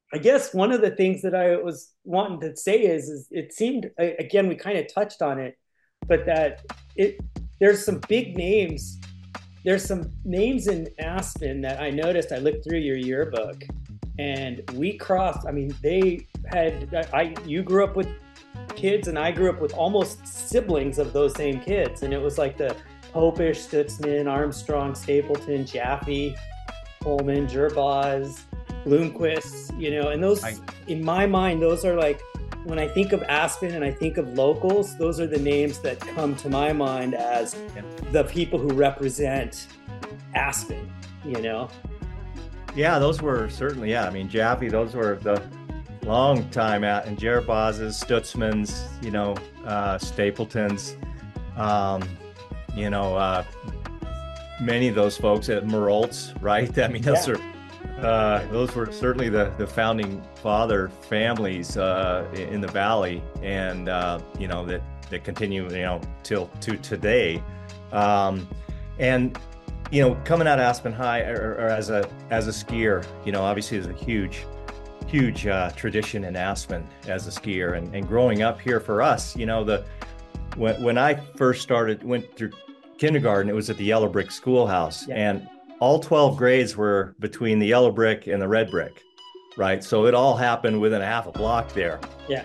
I guess one of the things that I was wanting to say is it seemed, again, we kind of touched on it, but that it there's some big names. There's some names in Aspen that I noticed. I looked through your yearbook, and we crossed. I mean, they had. You grew up with kids, and I grew up with almost siblings of those same kids, and it was like the Popish, Stutzman, Armstrong, Stapleton, Jaffe, Coleman, Gerbaz, Bloomquist, and I, those, in my mind, those are like, when I think of Aspen and I think of locals, those are the names that come to my mind as yeah. the people who represent Aspen, you know? Yeah, those were certainly, yeah. I mean, Jaffe, those were the long time out, and Jerbaz's, Stutzman's, Stapleton's, um, you know, uh, many of those folks at Meroltz, right? I mean, Yeah. those were certainly the founding father families in the valley, and that continue, till to today. Um, and coming out of Aspen High, or as a skier, obviously there's a huge tradition in Aspen as a skier, and growing up here for us, when I first went through kindergarten, it was at the Yellow Brick Schoolhouse, Yeah. and all 12 grades were between the Yellow Brick and the Red Brick, right? So it all happened within a half a block there. Yeah.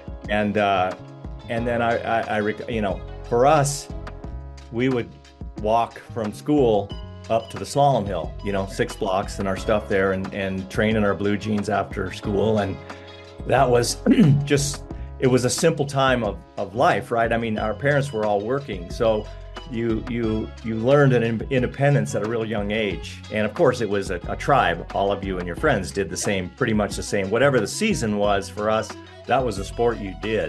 And then for us, we would walk from school up to the slalom hill, 6 blocks, and our stuff there, and train in our blue jeans after school. And that was it was a simple time of life, right? I mean, our parents were all working. So you learned an independence at a real young age. And of course, it was a tribe. All of you and your friends did the same, pretty much the same. Whatever the season was for us, that was a sport you did,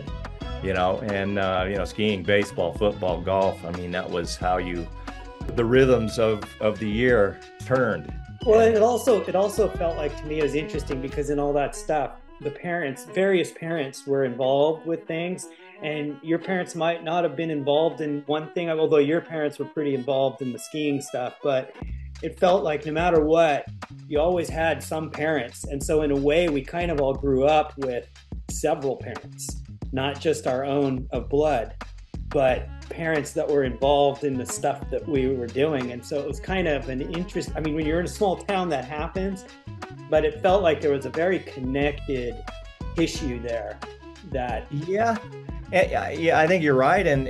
and skiing, baseball, football, golf. I mean, that was how the rhythms of the year turned. Well, and it also felt like, to me, it was interesting because in all that stuff, various parents were involved with things, and your parents might not have been involved in one thing, although your parents were pretty involved in the skiing stuff, but it felt like no matter what, you always had some parents. And so in a way, we kind of all grew up with several parents, not just our own of blood, but parents that were involved in the stuff that we were doing. And so it was kind of an interest. I mean, when you're in a small town, that happens, but it felt like there was a very connected issue there that. Yeah. Yeah, I think you're right. And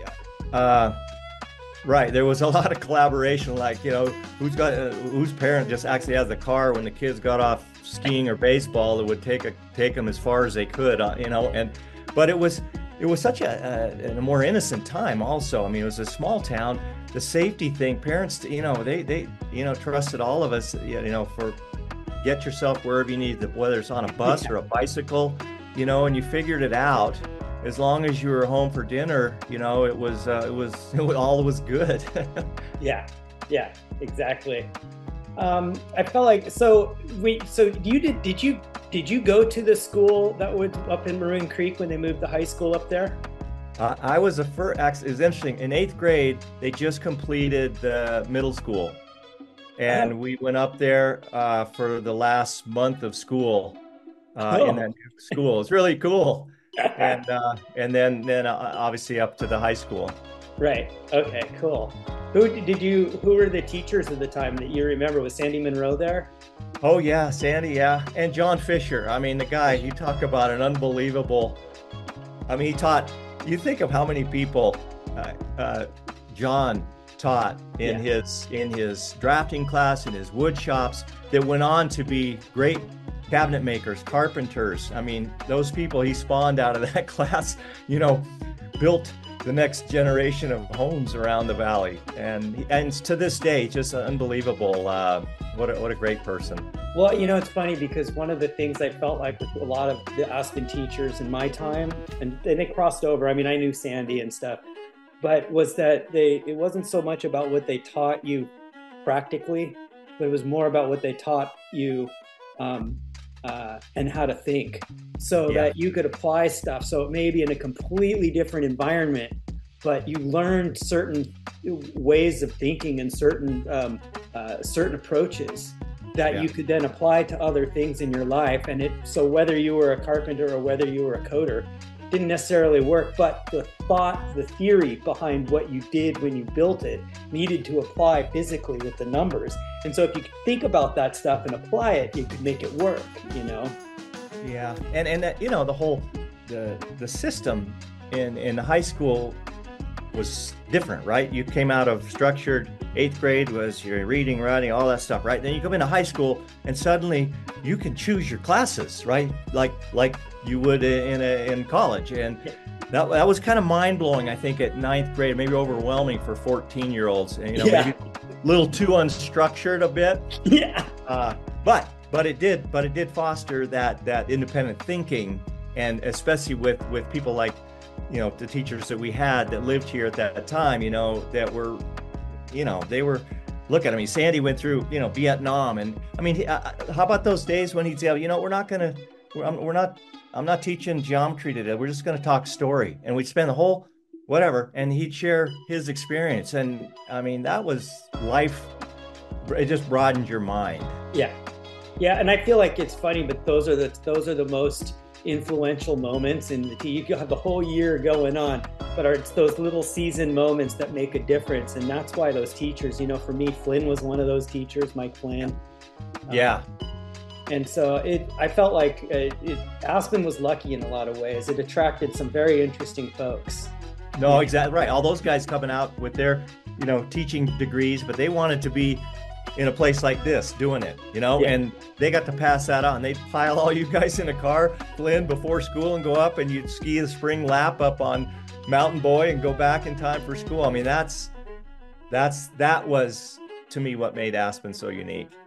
right, there was a lot of collaboration, like, whose parent just actually has the car when the kids got off skiing or baseball that would take them as far as they could, but it was such a more innocent time also. I mean, it was a small town. The safety thing, parents, they trusted all of us, for get yourself wherever you need, whether it's on a bus or a bicycle, and you figured it out. As long as you were home for dinner, it was all was good. Yeah, exactly. I felt like, so did you go to the school that was up in Maroon Creek when they moved the high school up there? I was the first. Actually, it was interesting. In 8th grade, they just completed the middle school, and we went up there for the last month of school in that new school. It's really cool. And then obviously up to the high school. Right. Okay, cool. Who were the teachers at the time that you remember? Was Sandy Monroe there? Oh yeah, Sandy, yeah. And John Fisher. I mean, the guy, you talk about an unbelievable, I mean, you think of how many people John taught in his drafting class, in his wood shops, that went on to be great cabinet makers, carpenters. I mean, those people he spawned out of that class, built the next generation of homes around the valley. And to this day, just unbelievable. What a great person. Well, it's funny because one of the things I felt like with a lot of the Aspen teachers in my time, and they crossed over. I mean, I knew Sandy and stuff, but was that it wasn't so much about what they taught you practically, but it was more about what they taught you and how to think, so that you could apply stuff. So it may be in a completely different environment, but you learned certain ways of thinking and certain approaches that Yeah. you could then apply to other things in your life. And so whether you were a carpenter or whether you were a coder, didn't necessarily work, but the thought, the theory behind what you did when you built it needed to apply physically with the numbers. And so if you could think about that stuff and apply it, you could make it work, you know? Yeah. And that, the whole, the system in high school was different, right? You came out of structured, 8th grade was your reading, writing, all that stuff, right? Then you come into high school and suddenly you can choose your classes, right? Like you would in college. And that was kind of mind-blowing, I think, at 9th grade, maybe overwhelming for 14-year-olds, and maybe a little too unstructured a bit. Yeah. But it did foster that independent thinking, and especially with people like, the teachers that we had that lived here at that time, that were, they were, look at him. Sandy went through, Vietnam. And I mean, how about those days when he'd say, I'm not teaching geometry today. We're just going to talk story. And we'd spend the whole whatever, and he'd share his experience. And I mean, that was life. It just broadened your mind. Yeah. Yeah. And I feel like it's funny, but those are the most influential moments in the team. You have the whole year going on, but it's those little season moments that make a difference. And that's why those teachers, for me, Flynn was one of those teachers, Mike Flynn. Yeah. And so I felt like Aspen was lucky in a lot of ways. It attracted some very interesting folks. No, exactly right. All those guys coming out with their, teaching degrees, but they wanted to be in a place like this doing it, and they got to pass that on. They'd pile all you guys in a car, Flynn, before school and go up, and you'd ski the spring lap up on Mountain Boy and go back in time for school. I mean, that was to me what made Aspen so unique.